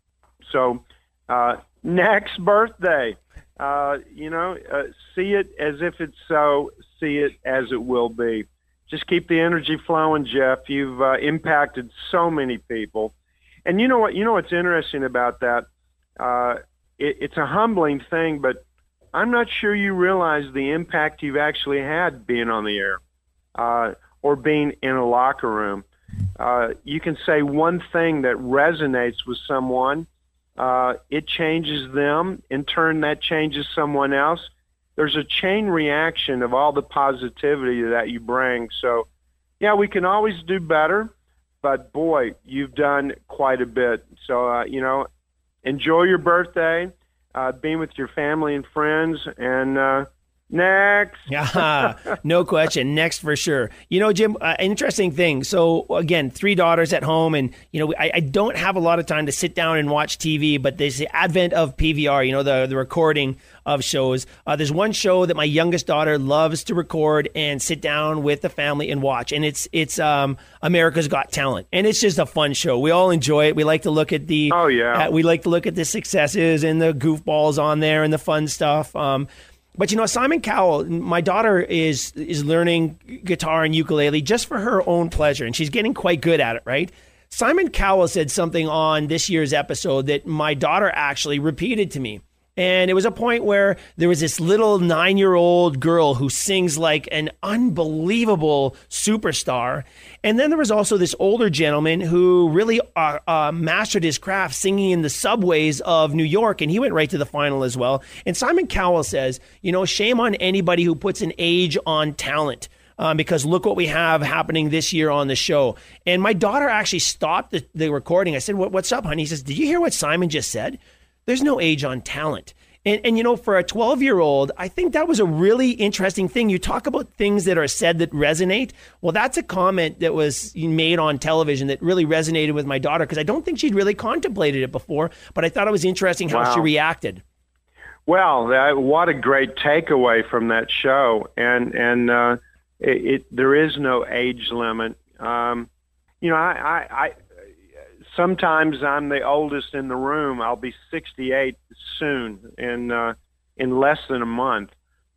So uh, next birthday, uh, you know, uh, see it as if it's so, see it as it will be. Just keep the energy flowing, Jeff. You've uh, impacted so many people. And you know what? You know what's interesting about that? Uh, it, it's a humbling thing, but I'm not sure you realize the impact you've actually had being on the air uh, or being in a locker room. Uh, you can say one thing that resonates with someone. Uh, it changes them. In turn, that changes someone else. There's a chain reaction of all the positivity that you bring. So, yeah, we can always do better. But, boy, you've done quite a bit. So, uh, you know, enjoy your birthday, uh, being with your family and friends, and uh, next. Yeah, no question. Next for sure. You know, Jim, uh, interesting thing. So, again, three daughters at home, and, you know, I, I don't have a lot of time to sit down and watch T V, but there's the advent of P V R, you know, the, the recording of shows. Uh, there's one show that my youngest daughter loves to record and sit down with the family and watch, and it's it's um, America's Got Talent, and it's just a fun show. We all enjoy it. We like to look at the oh yeah, uh, we like to look at the successes and the goofballs on there and the fun stuff. Um, but you know, Simon Cowell, my daughter is is learning guitar and ukulele just for her own pleasure, and she's getting quite good at it, right? Simon Cowell said something on this year's episode that my daughter actually repeated to me. And it was a point where there was this little nine-year-old girl who sings like an unbelievable superstar. And then there was also this older gentleman who really uh, uh, mastered his craft singing in the subways of New York, and he went right to the final as well. And Simon Cowell says, you know, shame on anybody who puts an age on talent. Um, because look what we have happening this year on the show. And my daughter actually stopped the, the recording. I said, what, what's up, honey? He says, did you hear what Simon just said? There's no age on talent. And, and, you know, for a twelve-year-old, I think that was a really interesting thing. You talk about things that are said that resonate. Well, that's a comment that was made on television that really resonated with my daughter because I don't think she'd really contemplated it before, but I thought it was interesting how wow. she reacted. Well, that, what a great takeaway from that show. And, and uh, it, it, there is no age limit. Um, you know, I... I, I Sometimes I'm the oldest in the room. I'll be sixty-eight soon, in uh, in less than a month.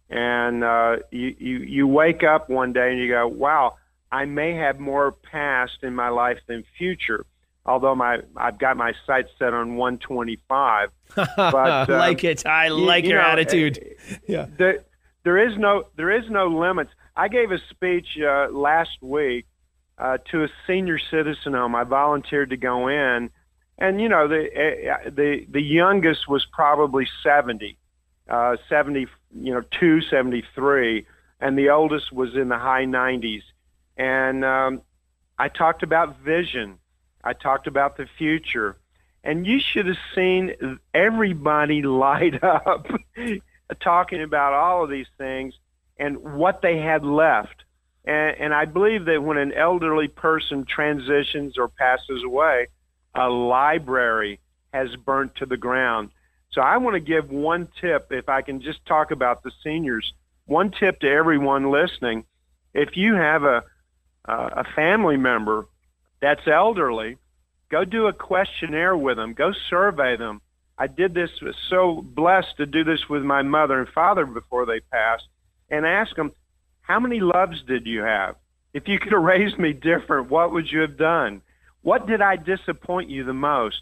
And uh, you, you you wake up one day and you go, "Wow, I may have more past in my life than future." Although my I've got my sights set on one twenty-five. But I uh, like it. I like you, your you know, attitude. Yeah. There, there is no there is no limits. I gave a speech uh, last week. Uh, to a senior citizen home. I volunteered to go in, and you know the uh, the the youngest was probably seventy, uh, seventy, you know, two, seventy-three, and the oldest was in the high nineties. And um, I talked about vision. I talked about the future, and you should have seen everybody light up talking about all of these things and what they had left. And, and I believe that when an elderly person transitions or passes away, a library has burnt to the ground. So I want to give one tip, if I can just talk about the seniors, one tip to everyone listening. If you have a, uh, a family member that's elderly, go do a questionnaire with them. Go survey them. I did this, was so blessed to do this with my mother and father before they passed, and ask them, how many loves did you have? If you could have raised me different, what would you have done? What did I disappoint you the most?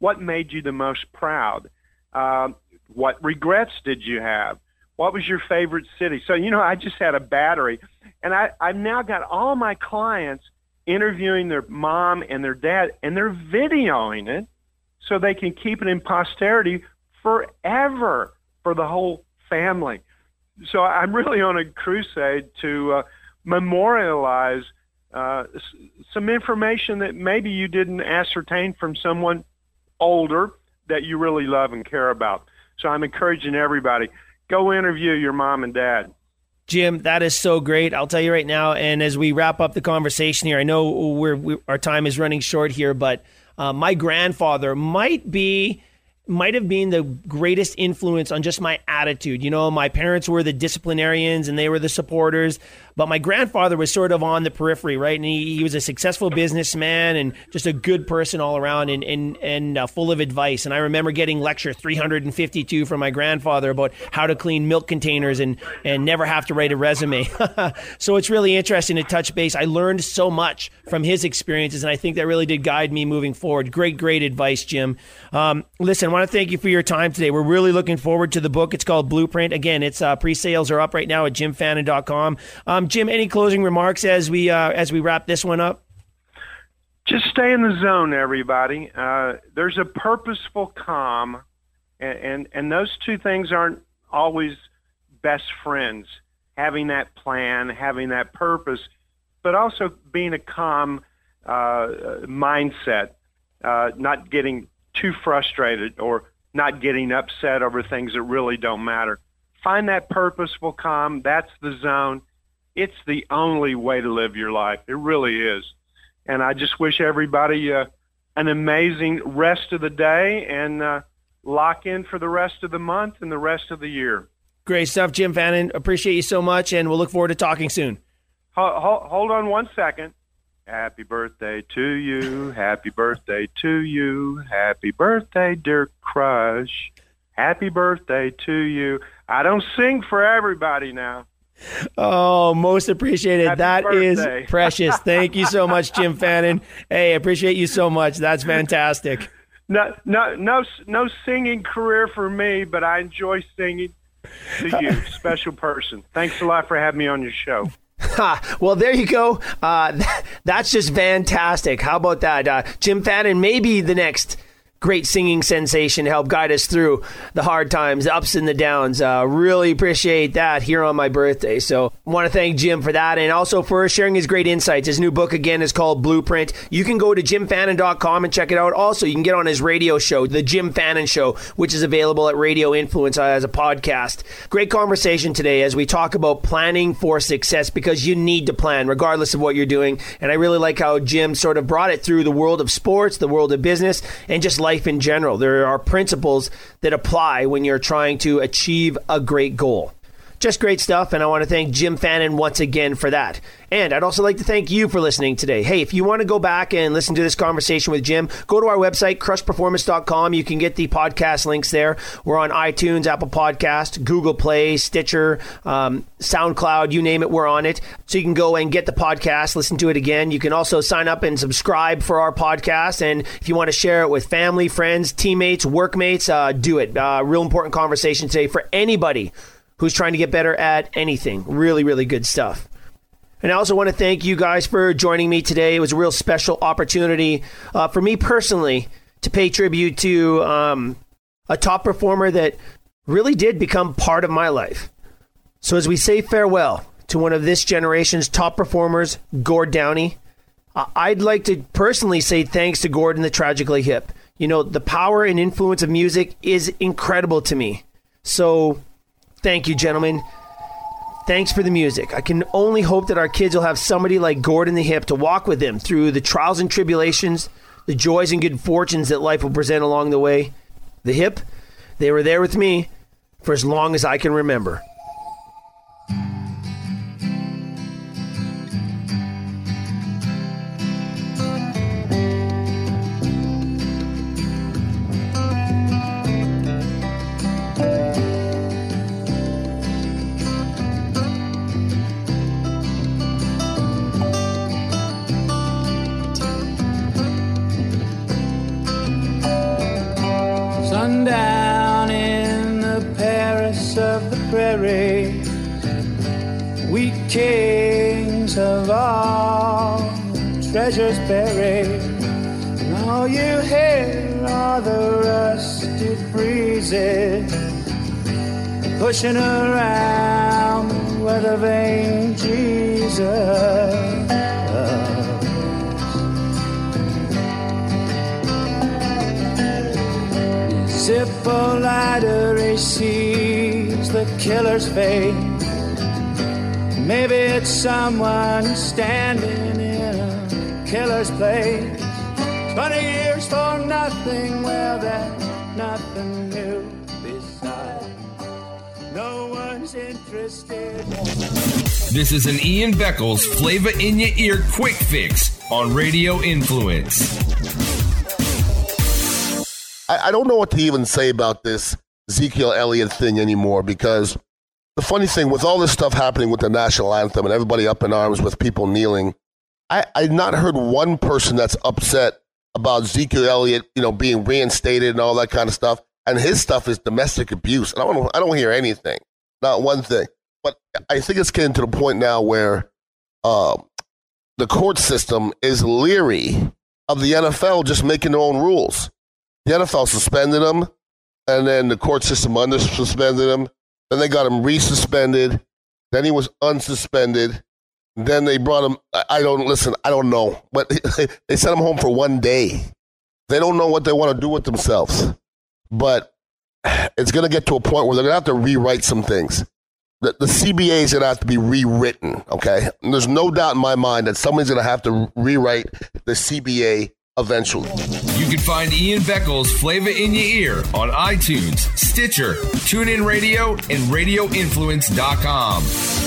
what made you the most proud? Uh, what regrets did you have? What was your favorite city? So, you know, I just had a battery, and I, I've now got all my clients interviewing their mom and their dad, and they're videoing it so they can keep it in posterity forever for the whole family. So I'm really on a crusade to uh, memorialize uh, s- some information that maybe you didn't ascertain from someone older that you really love and care about. So I'm encouraging everybody, go interview your mom and dad. Jim, that is so great. I'll tell you right now, and as we wrap up the conversation here, I know we're, we, our time is running short here, but uh, my grandfather might be... might have been the greatest influence on just my attitude. You know, my parents were the disciplinarians and they were the supporters, but my grandfather was sort of on the periphery, right? And he, he was a successful businessman and just a good person all around and and, and uh, full of advice. And I remember getting lecture three hundred fifty-two from my grandfather about how to clean milk containers and, and never have to write a resume. So it's really interesting to touch base. I learned so much from his experiences, and I think that really did guide me moving forward. Great, great advice, Jim. Um, listen, I want to thank you for your time today. We're really looking forward to the book. It's called Blueprint. Again, it's uh, pre-sales are up right now at jim fannin dot com. Um, Jim, any closing remarks as we uh, as we wrap this one up? Just stay in the zone, everybody. Uh, there's a purposeful calm, and, and, and those two things aren't always best friends. Having that plan, having that purpose, but also being a calm uh, mindset, uh, not getting too frustrated or not getting upset over things that really don't matter. Find that purposeful calm. That's the zone. It's the only way to live your life. It really is. And I just wish everybody uh, an amazing rest of the day and uh, lock in for the rest of the month and the rest of the year. Great stuff, Jim Fannin. Appreciate you so much, and we'll look forward to talking soon. Hold, hold, hold on one second. Happy birthday to you. Happy birthday to you. Happy birthday, dear crush. Happy birthday to you. I don't sing for everybody now. Oh, most appreciated. Happy that birthday. is precious. Thank you so much, Jim Fannin. Hey, appreciate you so much. That's fantastic. No, no, no, no singing career for me, but I enjoy singing to you, special person. Thanks a lot for having me on your show. Ha, well, there you go. Uh, th- that's just fantastic. How about that? Uh, Jim Fannin may be the next great singing sensation to help guide us through the hard times, the ups and the downs. Uh, really appreciate that here on my birthday. So I want to thank Jim for that and also for sharing his great insights. His new book, again, is called Blueprint. You can go to jim fannin dot com and check it out. Also, you can get on his radio show, The Jim Fannin Show, which is available at Radio Influence as a podcast. Great conversation today as we talk about planning for success, because you need to plan regardless of what you're doing. And I really like how Jim sort of brought it through the world of sports, the world of business, and just life in general. There are principles that apply when you're trying to achieve a great goal. Just great stuff, and I want to thank Jim Fannin once again for that. And I'd also like to thank you for listening today. Hey, if you want to go back and listen to this conversation with Jim, go to our website, crush performance dot com. You can get the podcast links there. We're on iTunes, Apple Podcast, Google Play, Stitcher, um, SoundCloud, you name it, we're on it. So you can go and get the podcast, listen to it again. You can also sign up and subscribe for our podcast. And if you want to share it with family, friends, teammates, workmates, uh, do it. Uh, real important conversation today for anybody who's trying to get better at anything. Really, really good stuff. And I also want to thank you guys for joining me today. It was a real special opportunity uh, for me personally to pay tribute to um, a top performer that really did become part of my life. So as we say farewell to one of this generation's top performers, Gord Downie, uh, I'd like to personally say thanks to Gordon the Tragically Hip. You know, the power and influence of music is incredible to me. So thank you, gentlemen. Thanks for the music. I can only hope that our kids will have somebody like Gordon the Hip to walk with them through the trials and tribulations, the joys and good fortunes that life will present along the way. The Hip, they were there with me for as long as I can remember. treasures buried. And all you hear are the rusted breezes pushing around where the vain Jesus. Zippo-lighter, he sees the killer's fate. Maybe it's someone standing in a killer's place. Twenty years for nothing, well, there's nothing new beside. No one's interested. This is an Ian Beckles Flavor in Your Ear Quick Fix on Radio Influence. I don't know what to even say about this Ezekiel Elliott thing anymore, because the funny thing, with all this stuff happening with the national anthem and everybody up in arms with people kneeling, I, I've not heard one person that's upset about Ezekiel Elliott, you know, being reinstated and all that kind of stuff. And his stuff is domestic abuse. And I don't, I don't hear anything, not one thing. But I think it's getting to the point now where uh, the court system is leery of the N F L just making their own rules. The N F L suspended him, and then the court system under-suspended him. Then they got him resuspended. Then he was unsuspended. Then they brought him, I don't, listen, I don't know. But they sent him home for one day. They don't know what they want to do with themselves. But it's going to get to a point where they're going to have to rewrite some things. The, the C B A is going to have to be rewritten, okay? And there's no doubt in my mind that somebody's going to have to rewrite the C B A eventually. You can find Ian Beckles' Flavor in Your Ear on iTunes, Stitcher, TuneIn Radio, and radio influence dot com.